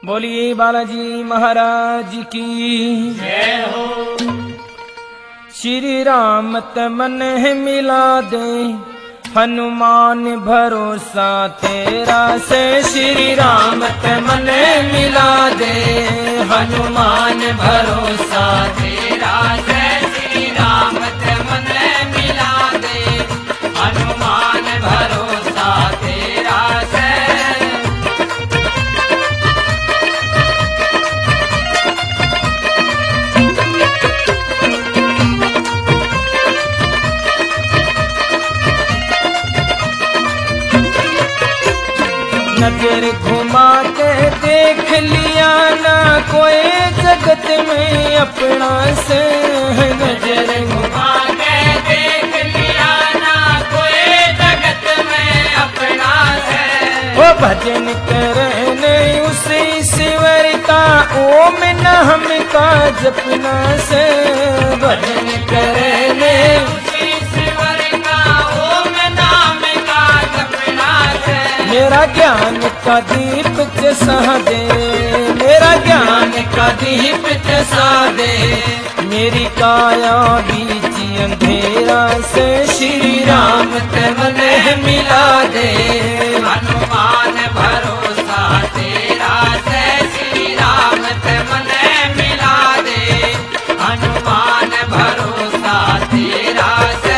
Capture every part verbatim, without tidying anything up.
बोलिए बालाजी महाराज की जय हो। श्री राम तमन मिला दे, हनुमान भरोसा तेरा से। श्री राम तमन मिला दे, हनुमान भरोसा तेरा से। श्री राम तमन मिला दे, हनुमान भरोसा तेरा से। नजर घुमा के देख लिया ना कोई जगत में अपना से। नजर घुमा के देख लिया ना कोई जगत में अपना है। वो भजन करने उसी ईश्वर का ओम नाम का जपना से। भजन करने उसी ईश्वर का ओम नाम का जपना है। मेरा ज्ञान का दीप जसा दे, मेरा ज्ञान का दीप जसा दे। मेरी काया बीच अंधेरा से। श्री राम तमन मिला दे, हनुमान भरोसा तेरा से। श्री राम तमन मिला दे, हनुमान भरोसा तेरा से।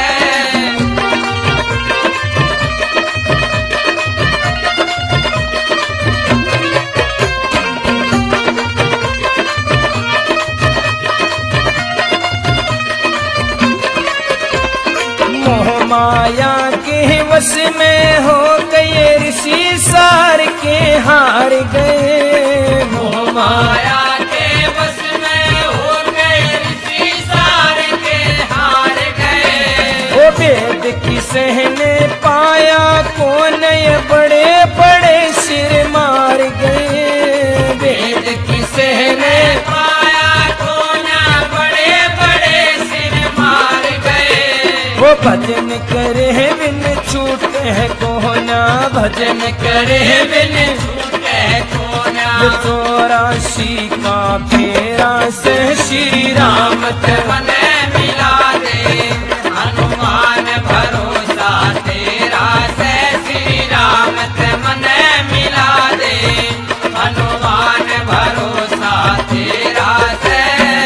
मोह माया के वश में हो गए ऋषि सार के हार गए। मोह माया के बस में हो गए ऋषि सार के हार गए। वो वेद किसे ने पाया, कौन ये बड़े बड़े सिर मार गए। वेद किसे ने पाया कौन बड़े बड़े सिर मार गए। वो भजन करे बिन छूटे है कोना। भजन करे बिन छूटे कोना। चौरासी का फेरा से। श्री राम तमन मिला दे, हनुमान भरोसा तेरा से। श्री राम तमन मिला दे, हनुमान भरोसा तेरा से।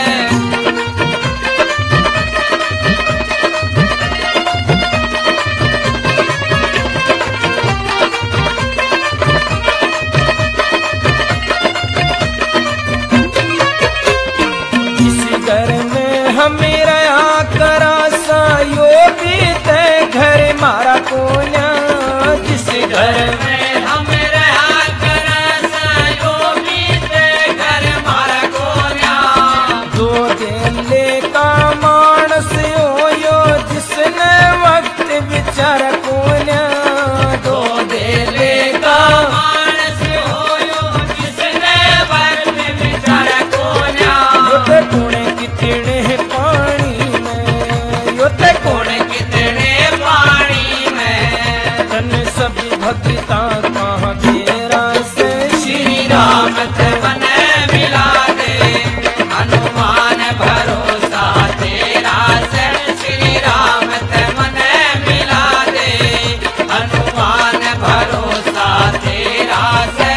घर में हमें रहा करा सा यो बीते घर मारा कोना। जिस घर में हम रहा करा सा यो बीते घर मारा कोना। दो दिले का मानस हो यो, जिसने वक्त बिचारा कोना। दो दिले का मानस हो यो, जिसने वक्त बिचारा कोना। यो गुण कितने पानी में, यो गुण कितने पानी में। तन सभी भक्ता कहाँ तेरा से। श्री राम तमन मिला दे, हनुमान भरोसा तेरा से। श्री राम तमन मिला दे, हनुमान भरोसा तेरा से।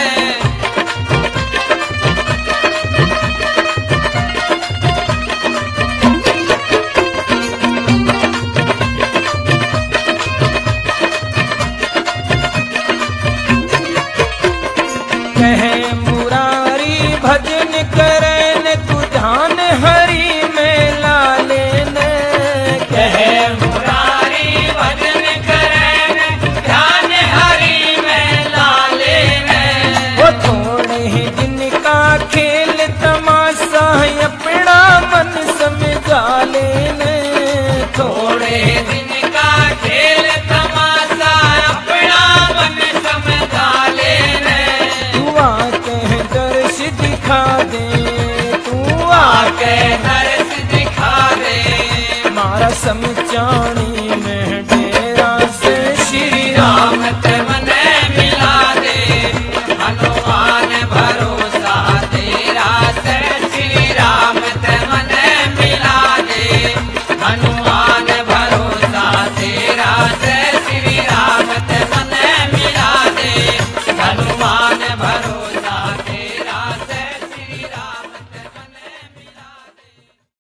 कहे मुरारी भजन करन तू ध्यान हरि में ला लेने। कहे मुरारी भजन करन ध्यान हरि में ला लेने। वो थोड़े ही दिन का खेल तमाशा अपना मन समझा लेने। थोड़े दिन का खेल तमाशा अपना मन समझा लेने। तू आके दर्श दिखा दे, तू आके दर्श दिखा दे। मारा समझानी में